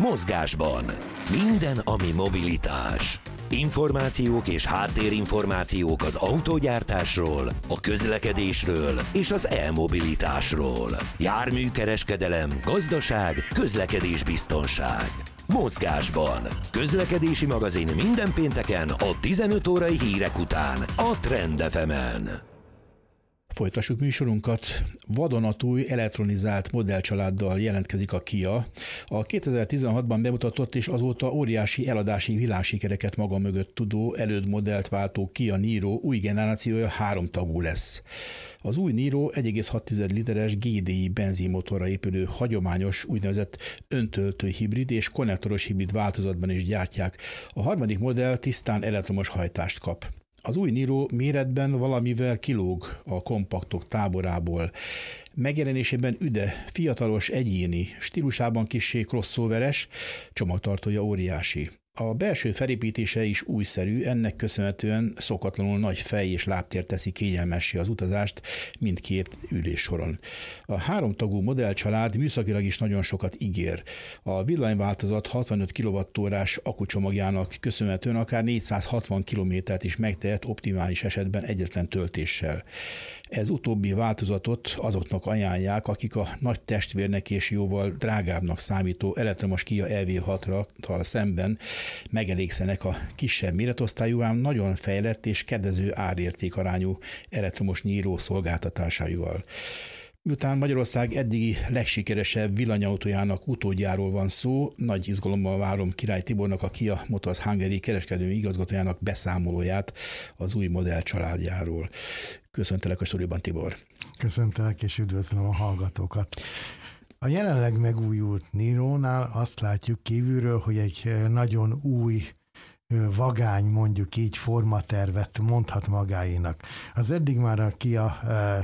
Mozgásban. Minden, ami mobilitás. Információk és háttérinformációk az autógyártásról, a közlekedésről és az e-mobilitásról. Járműkereskedelem, gazdaság, közlekedésbiztonság. Mozgásban. Közlekedési magazin minden pénteken a 15 órai hírek után a Trend FM-en. Folytassuk műsorunkat. Vadonatúj elektronizált modellcsaláddal jelentkezik a Kia. A 2016-ban bemutatott és azóta óriási eladási világsikereket maga mögött tudó elődmodellt váltó Kia Niro új generációja 3 tagú lesz. Az új Niro 1,6 literes GDI benzinmotorra épülő hagyományos úgynevezett öntöltő hibrid és konnektoros hibrid változatban is gyártják. A harmadik modell tisztán elektromos hajtást kap. Az új Niro méretben valamivel kilóg a kompaktok táborából. Megjelenésében üde, fiatalos, egyéni, stílusában kissé crossoveres, csomagtartója óriási. A belső felépítése is újszerű, ennek köszönhetően szokatlanul nagy fej és lábtér teszi kényelmessé az utazást mindkét üléssoron. A 3 tagú modellcsalád műszakilag is nagyon sokat ígér. A villanyváltozat 65 kWh-s akkucsomagjának köszönhetően akár 460 km-t is megtehet optimális esetben egyetlen töltéssel. Ez utóbbi változatot azoknak ajánlják, akik a nagy testvérnek és jóval drágábbnak számító elektromos Kia EV6-tal szemben megelégszenek a kisebb méretosztályú, ám nagyon fejlett és kedvező árértékarányú elektromos Niro szolgáltatásaival. Miután Magyarország eddigi legsikeresebb villanyautójának utódjáról van szó, nagy izgalommal várom Király Tibornak, a Kia Motors Hungary kereskedelmi igazgatójának beszámolóját az új modell családjáról. Köszöntelek a stúdióban, Tibor. Köszöntelek és üdvözlöm a hallgatókat. A jelenleg megújult Nirónál azt látjuk kívülről, hogy egy nagyon új vagány, mondjuk így, formatervet mondhat magáénak. Az eddig már a Kia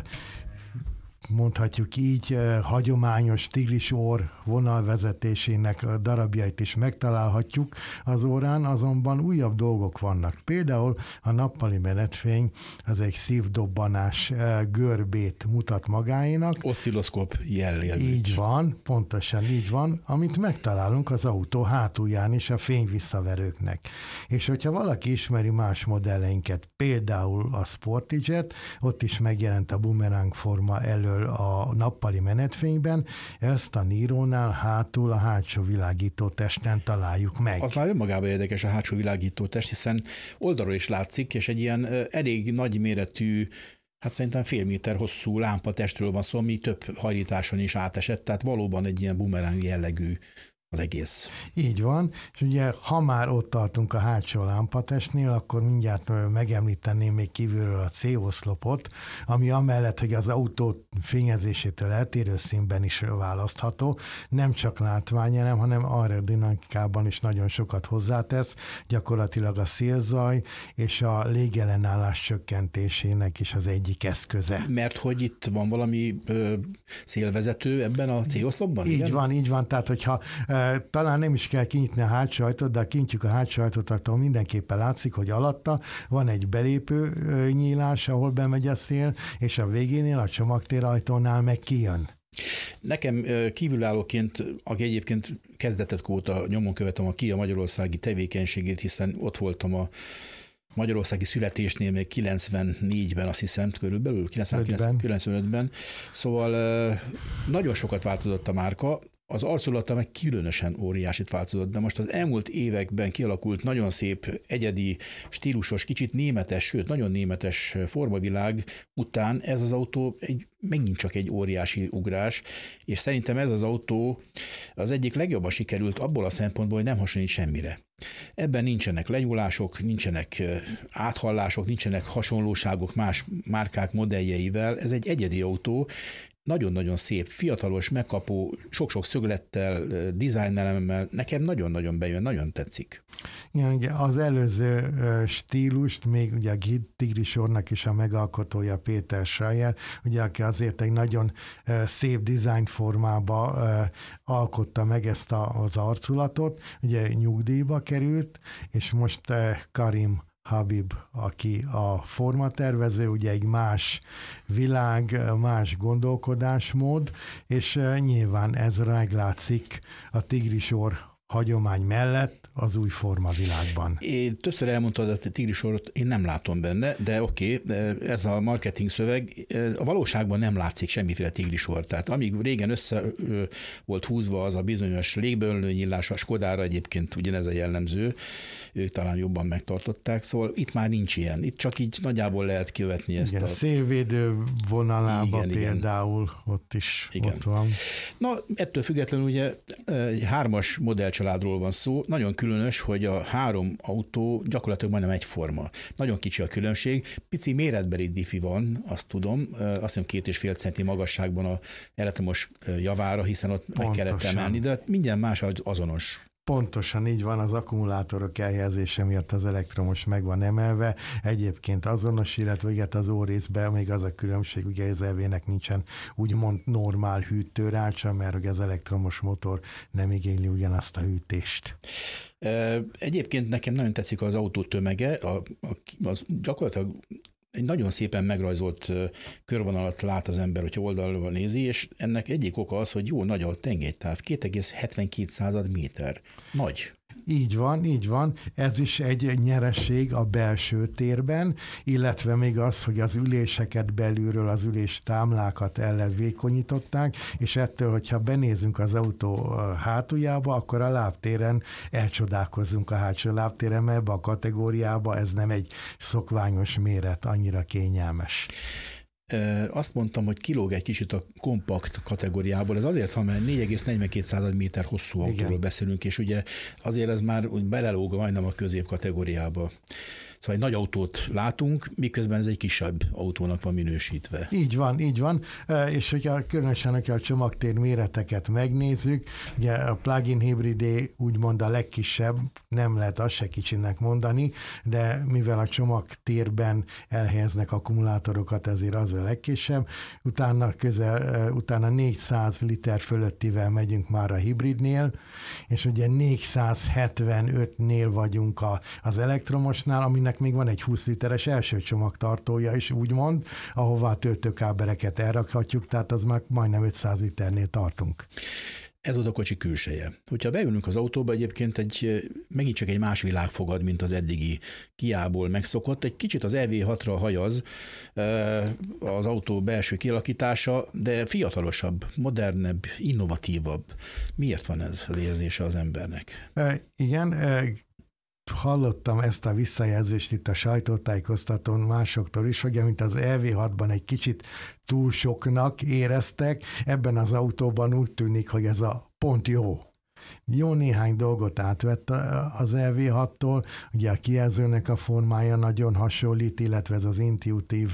mondhatjuk így, hagyományos tigrisorr vonalvezetésének a darabjait is megtalálhatjuk az órán, azonban újabb dolgok vannak. Például a nappali menetfény az egy szívdobbanás görbét mutat magáénak. Oszcilloszkóp jellegű. Így van, pontosan így van, amit megtalálunk az autó hátulján is a fényvisszaverőknek. És hogyha valaki ismeri más modelleinket, például a Sportage-et, ott is megjelent a bumerang forma elől a nappali menetfényben, ezt a Nirónál hátul a hátsó világító testen találjuk meg. Az már önmagában érdekes a hátsó világító test, hiszen oldalról is látszik, és egy ilyen elég nagy méretű, hát szerintem fél méter hosszú lámpatestről van szó, ami több hajlításon is átesett, tehát valóban egy ilyen bumerang jellegű az egész. Így van, és ugye ha már ott tartunk a hátsó lámpatestnél, akkor mindjárt megemlíteném még kívülről a C-oszlopot, ami amellett, hogy az autó fényezésétől eltérő színben is választható, nem csak látványelem, hanem aerodinamikában is nagyon sokat hozzátesz, gyakorlatilag a szélzaj és a légellenállás csökkentésének is az egyik eszköze. Mert hogy itt van valami szélvezető ebben a C-oszlopban? Így van, tehát hogyha talán nem is kell kinyitni a hátsó ajtót, de ha kinyitjuk a hátsó ajtót, akkor mindenképpen látszik, hogy alatta van egy belépő nyílás, ahol bemegy a szél, és a végénél, a csomagtérajtónál meg kijön. Nekem kívülállóként, aki egyébként kezdetek óta nyomon követem a Kia magyarországi tevékenységét, hiszen ott voltam a magyarországi születésnél még 94-ben, azt hiszem, körülbelül 95-ben. Szóval nagyon sokat változott a márka, az arculata meg különösen óriásit változott, de most az elmúlt években kialakult nagyon szép, egyedi, stílusos, kicsit németes, sőt, nagyon németes formavilág után ez az autó megint csak egy óriási ugrás, és szerintem ez az autó az egyik legjobban sikerült abból a szempontból, hogy nem hasonlít semmire. Ebben nincsenek lenyúlások, nincsenek áthallások, nincsenek hasonlóságok más márkák modelljeivel, ez egy egyedi autó, nagyon-nagyon szép, fiatalos, megkapó, sok-sok szöglettel, dizájnelemmel, nekem nagyon-nagyon bejön, nagyon tetszik. Igen, ugye az előző stílust még ugye a tigrisornak is a megalkotója Péter Schreier, ugye aki azért egy nagyon szép dizájn formába alkotta meg ezt az arculatot, ugye nyugdíjba került, és most Karim Habib, aki a formatervező, ugye egy más világ, más gondolkodásmód, és nyilván ez meglátszik a tigrisor hagyomány mellett az új formavilágban. Én többször elmondtad, hogy a tigrisort én nem látom benne, de oké, ez a marketing szöveg, a valóságban nem látszik semmiféle tigrisor. Tehát amíg régen össze volt húzva az a bizonyos légből-nyílás, a Skodára egyébként ugyanez a jellemző, ők talán jobban megtartották, szóval itt már nincs ilyen. Itt csak így nagyjából lehet követni ezt. Igen, a szélvédő vonalában például ott is ott van. Na, ettől függetlenül ugye 3-as modellcsaládról van szó. Nagyon különös, hogy a 3 autó gyakorlatilag majdnem egyforma. Nagyon kicsi a különbség. Pici méretbeli diffi van, azt tudom. Azt hiszem 2,5 centi magasságban a elektromos javára, hiszen ott meg kellett emelni, de mindjárt más azonos. Pontosan így van, az akkumulátorok elhelyezése miatt az elektromos meg van emelve, egyébként azonos, illetve ugye az órészben még az a különbség, ugye az EV-nek nincsen úgymond normál hűtőrácsa, mert ugye az elektromos motor nem igényli ugyanazt a hűtést. Egyébként nekem nagyon tetszik az autó tömege, az gyakorlatilag egy nagyon szépen megrajzolt körvonalat lát az ember, hogyha oldalról nézi, és ennek egyik oka az, hogy jó nagy a tengelytáv, 2,72 méter. Nagy. Így van. Ez is egy nyereség a belső térben, illetve még az, hogy az üléseket belülről, az üléstámlákat ellenvékonyították, és ettől, hogyha benézünk az autó hátuljába, akkor a lábtéren elcsodálkozzunk a hátsó lábtéren, mert ebbe a kategóriába ez nem egy szokványos méret, annyira kényelmes. Azt mondtam, hogy kilóg egy kicsit a kompakt kategóriából. Ez azért van, mert 4,42 méter hosszú autóról beszélünk, és ugye azért ez már úgy belelóg majdnem a közép kategóriába. Szóval egy nagy autót látunk, miközben ez egy kisebb autónak van minősítve. Így van. És hogyha különösen, hogyha a csomagtér méreteket megnézzük, ugye a plug-in hibridé úgymond a legkisebb, nem lehet azt se kicsinek mondani, de mivel a csomagtérben elhelyeznek akkumulátorokat, ezért az a legkisebb. Utána 400 liter fölöttivel megyünk már a hibridnél, és ugye 475-nél vagyunk az elektromosnál, aminek még van egy 20 literes első csomagtartója is, úgymond, ahová a töltőkábeleket elrakhatjuk, tehát az már majdnem 500 liternél tartunk. Ez volt a kocsi külseje. Hogyha beülünk az autóba, egyébként megint csak egy más világ fogad, mint az eddigi Kiából megszokott. Egy kicsit az EV6-ra hajaz az autó belső kialakítása, de fiatalosabb, modernebb, innovatívabb. Miért van ez az érzése az embernek? Igen, hallottam ezt a visszajelzést itt a sajtótájékoztatón másoktól is, hogy mint az EV6-ban egy kicsit túl soknak éreztek, ebben az autóban úgy tűnik, hogy ez a pont jó. Jó néhány dolgot átvett az EV6-tól, ugye a kijelzőnek a formája nagyon hasonlít, illetve ez az intuitív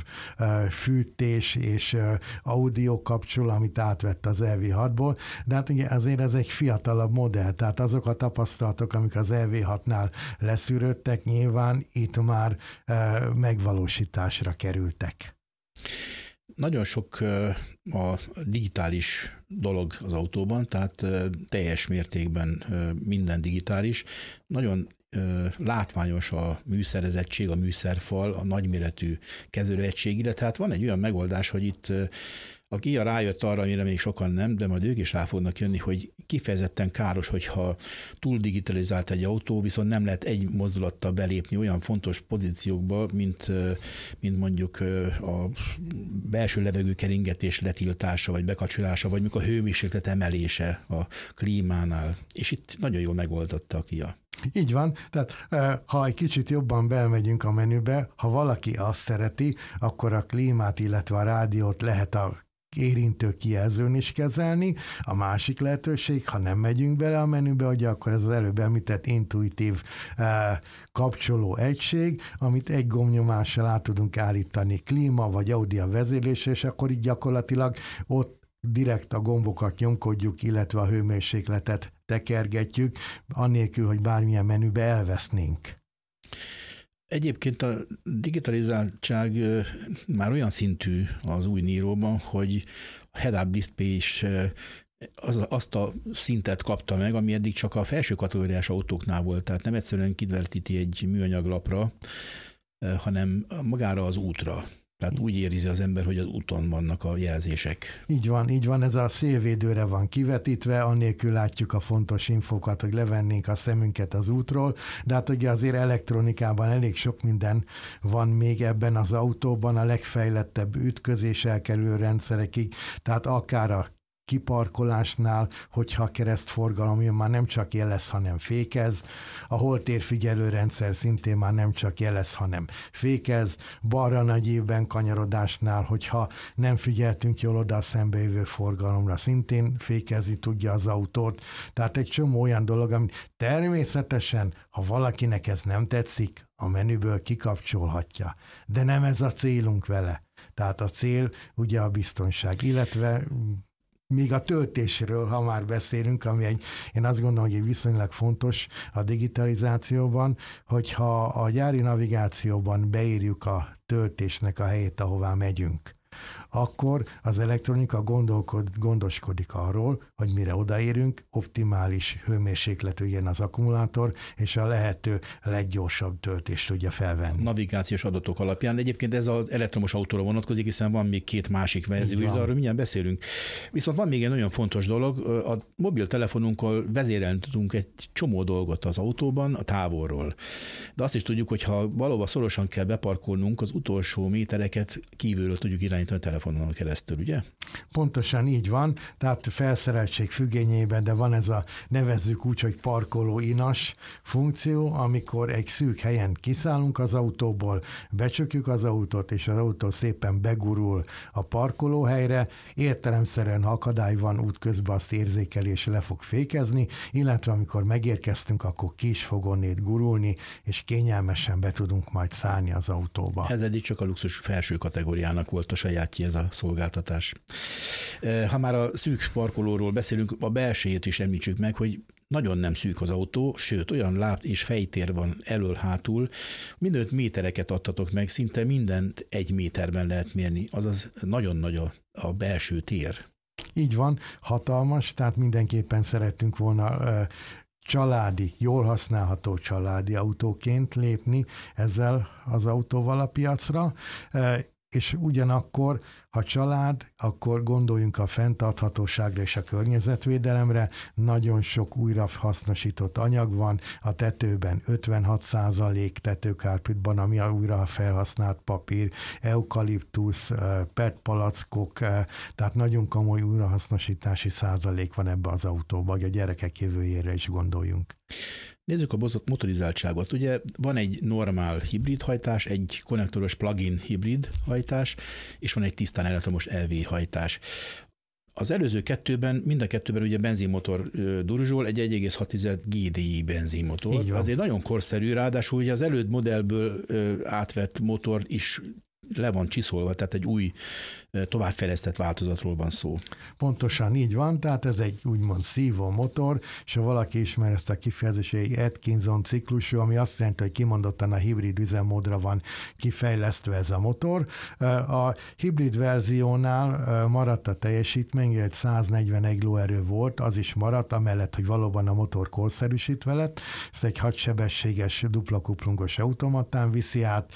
fűtés és audio kapcsol, amit átvett az EV6-ból, de hát ugye azért ez egy fiatalabb modell, tehát azok a tapasztalatok, amik az EV6-nál leszűrődtek, nyilván itt már megvalósításra kerültek. Nagyon sok a digitális dolog az autóban, tehát teljes mértékben minden digitális. Nagyon látványos a műszerezettség, a műszerfal, a nagyméretű kezelőegység, illetve hát van egy olyan megoldás, hogy itt a Kia rájött arra, amire még sokan nem, de majd ők is rá fognak jönni, hogy kifejezetten káros, hogyha túl digitalizált egy autó, viszont nem lehet egy mozdulattal belépni olyan fontos pozíciókba, mint mondjuk a belső levegő keringetés letiltása, vagy bekapcsolása, vagy mikor a hőmérséklet emelése a klímánál. És itt nagyon jól megoldotta a Kia. Így van, tehát ha egy kicsit jobban belmegyünk a menübe, ha valaki azt szereti, akkor a klímát, illetve a rádiót lehet a érintő kijelzőn is kezelni. A másik lehetőség, ha nem megyünk bele a menübe, ugye akkor ez az előbb említett intuitív kapcsoló egység, amit egy gombnyomással át tudunk állítani klíma vagy audio vezérlésre, és akkor így gyakorlatilag ott direkt a gombokat nyomkodjuk, illetve a hőmérsékletet tekergetjük, annélkül, hogy bármilyen menübe elvesznénk. Egyébként a digitalizáltság már olyan szintű az új Niróban, hogy a head-up display is azt a szintet kapta meg, ami eddig csak a felső kategóriás autóknál volt, tehát nem egyszerűen kivetíti egy műanyaglapra, hanem magára az útra. Tehát úgy érzi az ember, hogy az úton vannak a jelzések. Így van, ez a szélvédőre van kivetítve, annélkül látjuk a fontos infókat, hogy levennénk a szemünket az útról, de hát ugye azért elektronikában elég sok minden van még ebben az autóban, a legfejlettebb ütközés elkerülő rendszerekig, tehát akár a kiparkolásnál, hogyha keresztforgalom jön, már nem csak jelez, hanem fékez. A holtérfigyelő rendszer szintén már nem csak jelez, hanem fékez. Balra nagy évben kanyarodásnál, hogyha nem figyeltünk jól oda a szembejövő forgalomra, szintén fékezni tudja az autót. Tehát egy csomó olyan dolog, ami természetesen, ha valakinek ez nem tetszik, a menüből kikapcsolhatja. De nem ez a célunk vele. Tehát a cél ugye a biztonság, illetve még a töltésről, ha már beszélünk, ami én azt gondolom, hogy egy viszonylag fontos a digitalizációban, hogyha a gyári navigációban beírjuk a töltésnek a helyét, ahová megyünk, akkor az elektronika gondoskodik arról, hogy mire odaérünk, optimális hőmérsékletű legyen az akkumulátor, és a lehető leggyorsabb töltést tudja felvenni. Navigációs adatok alapján, de egyébként ez az elektromos autóra vonatkozik, hiszen van még két másik verzió, de arról mindjárt beszélünk. Viszont van még egy nagyon fontos dolog, a mobiltelefonunkkal vezérelni tudunk egy csomó dolgot az autóban, a távolról. De azt is tudjuk, hogy ha valóban szorosan kell beparkolnunk, az utolsó métereket kívülről tudjuk irányítani a telefonon keresztül, ugye? Pontosan így van, tehát felszereltség függvényében, de van ez a nevezzük úgy, hogy parkoló inas funkció, amikor egy szűk helyen kiszállunk az autóból, becsukjuk az autót, és az autó szépen begurul a parkolóhelyre, értelemszerűen, ha akadály van útközben, azt érzékeli és le fog fékezni, illetve amikor megérkeztünk, akkor ki is fog onnét gurulni, és kényelmesen be tudunk majd szállni az autóba. Ez eddig csak a luxus felső kategóriának volt a sajátja ez a szolgáltatás. Ha már a szűk parkolóról beszélünk, a belsejét is említsük meg, hogy nagyon nem szűk az autó, sőt olyan láb és fejtér van elől-hátul, mindent métereket adtatok meg, szinte mindent 1 méterben lehet mérni, azaz nagyon nagy a belső tér. Így van, hatalmas, tehát mindenképpen szerettünk volna családi, jól használható családi autóként lépni ezzel az autóval a piacra, és ugyanakkor, ha család, akkor gondoljunk a fenntarthatóságra és a környezetvédelemre. Nagyon sok újrahasznosított anyag van, a tetőben 56% tetőkárpitban, ami a újra felhasznált papír, eukaliptusz, PET palackok, tehát nagyon komoly újrahasznosítási százalék van ebbe az autóba, hogy a gyerekek jövőjére is gondoljunk. Nézzük a motorizáltságot. Ugye van egy normál hibrid hajtás, egy konnektoros plug-in hibrid hajtás, és van egy tisztán elektromos EV hajtás. Az előző kettőben, mind a kettőben ugye benzinmotor durzsol, egy 1,6 GDI benzinmotor. Azért nagyon korszerű, ráadásul ugye az előtt modellből átvett motor is le van csiszolva, tehát egy új továbbfejlesztett változatról van szó. Pontosan így van, tehát ez egy úgymond szívó motor, és ha valaki ismer ezt a kifejezést, egy Atkinson ciklusú, ami azt jelenti, hogy kimondottan a hibrid üzemmódra van kifejlesztve ez a motor. A hibrid verziónál maradt a teljesítmény, egy 141 lóerő volt, az is maradt, amellett, hogy valóban a motor korszerűsítve lett. Ez egy 6 sebességes dupla kuplungos automatán viszi át.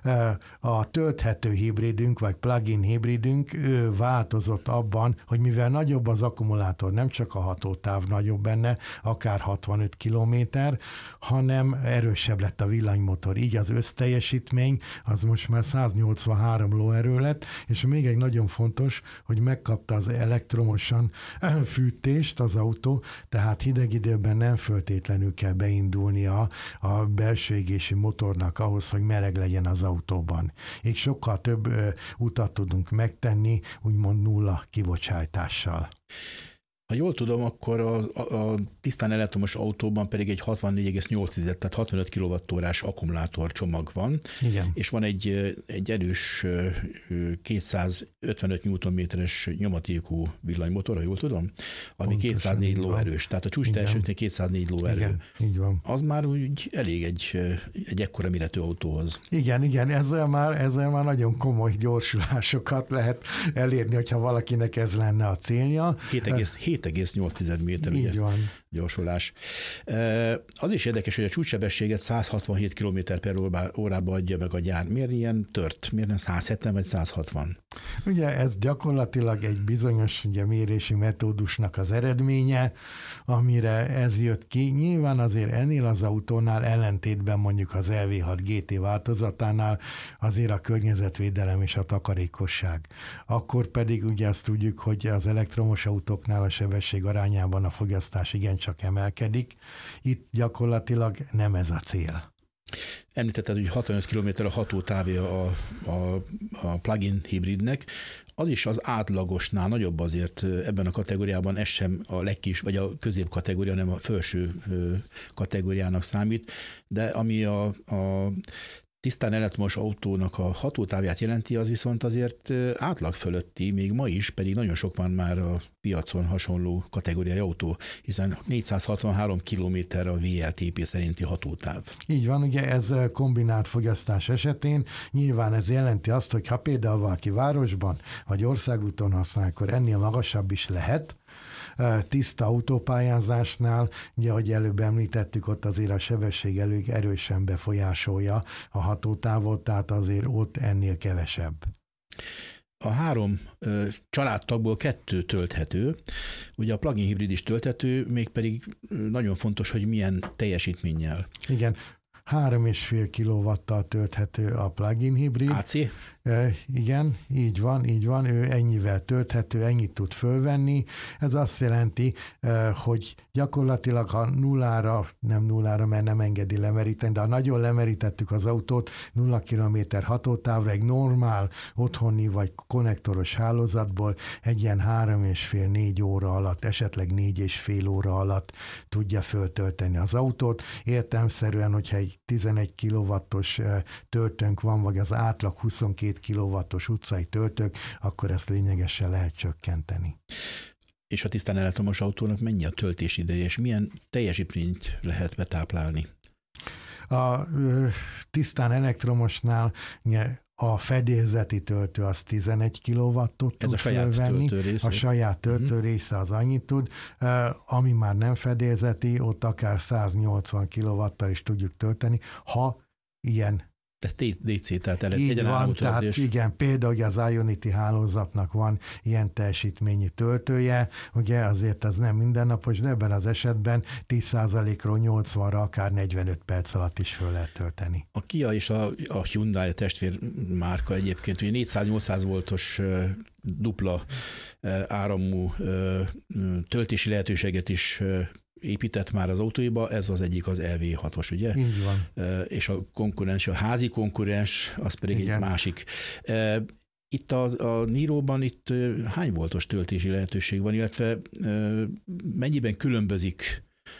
A tölthető hibridünk, vagy plug-in hibridünk, ő változott abban, hogy mivel nagyobb az akkumulátor, nem csak a hatótáv nagyobb benne, akár 65 kilométer, hanem erősebb lett a villanymotor. Így az összteljesítmény az most már 183 lóerő lett, és még egy nagyon fontos, hogy megkapta az elektromosan fűtést az autó, tehát hideg időben nem föltétlenül kell beindulnia a belső égési motornak ahhoz, hogy meleg legyen az autóban. Így sokkal több utat tudunk megtenni, úgymond nulla kibocsátással. Ha jól tudom, akkor a tisztán elektromos autóban pedig egy 64,8, tehát 65 kWh-órás akkumulátor csomag van. Igen. És van egy erős 255 Nm-es nyomatékú villanymotor, ha jól tudom, ami pontosan 204 lóerős, tehát a csúcs teljesítmény 204 lóerő. Igen, így van. Az már úgy elég egy ekkora méretű autóhoz. Igen, ezzel már nagyon komoly gyorsulásokat lehet elérni, hogyha valakinek ez lenne a célja. 7,7 7,8 méter Így van. gyorsulás. Az is érdekes, hogy a csúcssebességet 167 km per órába adja meg a gyár. Miért ilyen tört? Miért nem 170 vagy 160? Ugye ez gyakorlatilag egy bizonyos mérési metódusnak az eredménye, amire ez jött ki. Nyilván azért ennél az autónál ellentétben mondjuk az LV6 GT változatánál azért a környezetvédelem és a takarékosság. Akkor pedig ugye azt tudjuk, hogy az elektromos autóknál a sebesség arányában a fogyasztás igencsak emelkedik. Itt gyakorlatilag nem ez a cél. Említetted, hogy 65 km a hatótávja a plug-in hibridnek. Az is az átlagosnál nagyobb azért ebben a kategóriában, ez sem a legkis, vagy a középkategória, hanem a felső kategóriának számít, de ami a tisztán elektromos autónak a hatótávját jelenti, az viszont azért átlag fölötti, még ma is, pedig nagyon sok van már a piacon hasonló kategóriai autó, hiszen 463 km a VLTP szerinti hatótáv. Így van, ugye ez kombinált fogyasztás esetén nyilván ez jelenti azt, hogy ha például valaki városban vagy országúton használ, akkor ennél magasabb is lehet. Tiszta autópályázásnál, ugye, ahogy előbb említettük, ott azért a sebesség elég erősen befolyásolja a hatótávot, tehát azért ott ennél kevesebb. A 3 családtagból 2 tölthető, ugye a plug-in hibrid is tölthető, mégpedig nagyon fontos, hogy milyen teljesítménnyel. Igen, 3,5 kW-tal tölthető a plug-in hibrid. AC? Igen, így van, ő ennyivel tölthető, ennyit tud fölvenni. Ez azt jelenti, hogy gyakorlatilag ha nem nullára, mert nem engedi lemeríteni, de ha nagyon lemerítettük az autót, 0 km hatótávra egy normál otthoni vagy konnektoros hálózatból egy ilyen 3,5-4 óra alatt, esetleg 4,5 óra alatt tudja föltölteni az autót. Értelemszerűen, hogyha egy 11 kW-os töltőnk van, vagy az átlag 22 kW-os utcai töltők, akkor ezt lényegesen lehet csökkenteni. És a tisztán elektromos autónak mennyi a töltés ideje, és milyen teljesítményt lehet betáplálni? A tisztán elektromosnál a fedélzeti töltő az 11 kW-ot tud fölvenni. A saját töltő része az annyit tud. Ami már nem fedélzeti, ott akár 180 kW-tal is tudjuk tölteni, ha ilyen. Ez DC, tehát így van, tehát igen, például az Ionity hálózatnak van ilyen teljesítményi töltője, ugye azért az nem mindennapos, de ebben az esetben 10%-ról 80-ra akár 45 perc alatt is föl lehet tölteni. A Kia és a Hyundai testvérmárka egyébként, ugye 400-800 voltos dupla áramú töltési lehetőséget is épített már az autóiba, ez az egyik az LV6-os, ugye? Így van. És a konkurens, a házi konkurens, az pedig igen, egy másik. Itt a Niroban itt hány voltos töltési lehetőség van, illetve mennyiben különbözik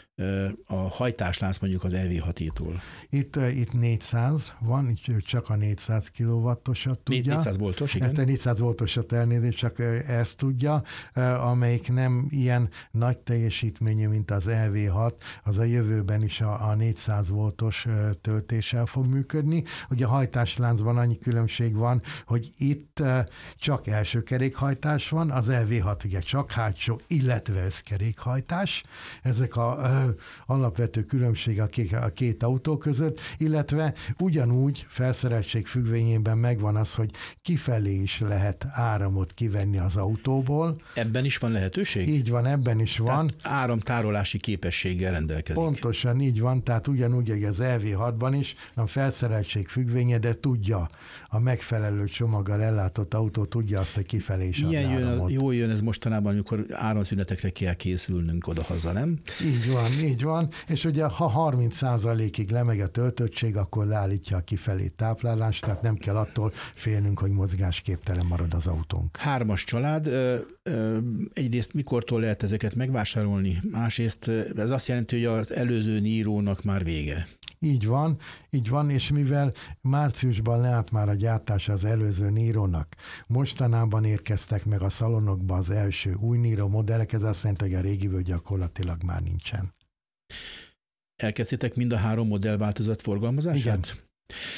a hajtáslánc mondjuk az EV6-tól? Itt 400 van, itt csak a 400 kW-osat tudja. 400 voltos, igen. Hát 400 voltosat elnézést, csak ezt tudja, amelyik nem ilyen nagy teljesítményű, mint az EV6, az a jövőben is a 400 voltos töltéssel fog működni. Ugye a hajtásláncban annyi különbség van, hogy itt csak első kerékhajtás van, az EV6 ugye csak hátsó, illetve összkerékhajtás. Ezek a alapvető különbség a két autó között, illetve ugyanúgy felszereltség függvényében megvan az, hogy kifelé is lehet áramot kivenni az autóból. Ebben is van lehetőség? Így van, ebben is van. Tehát áramtárolási képességgel rendelkezik. Pontosan így van, tehát ugyanúgy, hogy az EV6-ban is a felszereltség függvénye, de tudja a megfelelő csomaggal ellátott autó, tudja azt, hogy kifelé is adni áramot. Jól jön ez mostanában, amikor áramszünetekre kell készülnünk odahaza, nem? Így van, és ugye ha 30%-ig lemegy a töltöttség, akkor leállítja a kifelé táplálást, tehát nem kell attól félnünk, hogy mozgásképtelen marad az autónk. 3-as család, egyrészt mikortól lehet ezeket megvásárolni, másrészt ez azt jelenti, hogy az előző Nirónak már vége. Így van, és mivel márciusban leállt már a gyártása az előző Nirónak, mostanában érkeztek meg a szalonokba az első új Niro modellek, ez azt jelenti, hogy a régiből gyakorlatilag már nincsen. Elkezdtétek mind a 3 modellváltozat forgalmazását? Igen.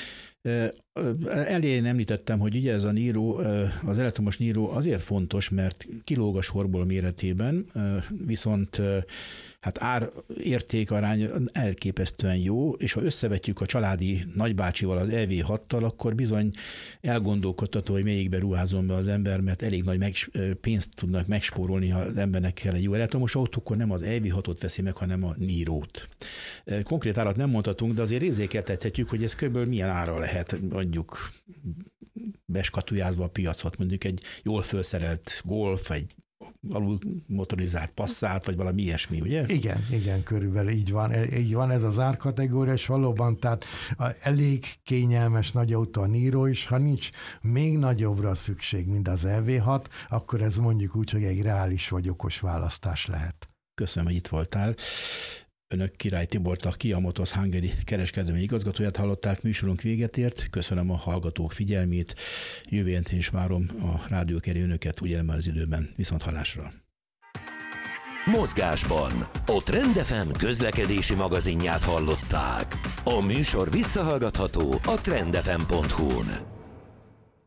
Elején említettem, hogy ugye ez a Niro, az elektromos Niro azért fontos, mert kilóg a sorból méretében, viszont hát ár-értékarány elképesztően jó, és ha összevetjük a családi nagybácsival, az EV6-tal, akkor bizony elgondolkodtató, hogy melyikbe ruházom be az ember, mert elég nagy pénzt tudnak megspórolni, ha az embernek kell egy jó elektromos autó, akkor nem az EV6-ot veszi meg, hanem a Nirót. Konkrét árat nem mondhatunk, de azért érzékeltethetjük, hogy ez körülbelül milyen ára lehet, mondjuk beskatujázva a piacot, mondjuk egy jól felszerelt Golf, egy alul motorizált Passat, vagy valami ilyesmi, ugye? Igen, körülbelül így van ez az árkategória, és valóban, tehát elég kényelmes nagy autó a Niro is, ha nincs még nagyobbra szükség, mint az EV6, akkor ez mondjuk úgy, hogy egy reális vagy okos választás lehet. Köszönöm, hogy itt voltál. Önök Király Tibort, a Kia Motors Hungary kereskedelmi igazgatóját hallották, műsorunk véget ért. Köszönöm a hallgatók figyelmét. Jövő héten is várom a rádiókerül önöket ugyanebben az időben. Viszonthallásra. Mozgásban a Trend FM közlekedési magazinját hallották. A műsor visszahallgatható a trendfm.hu-n.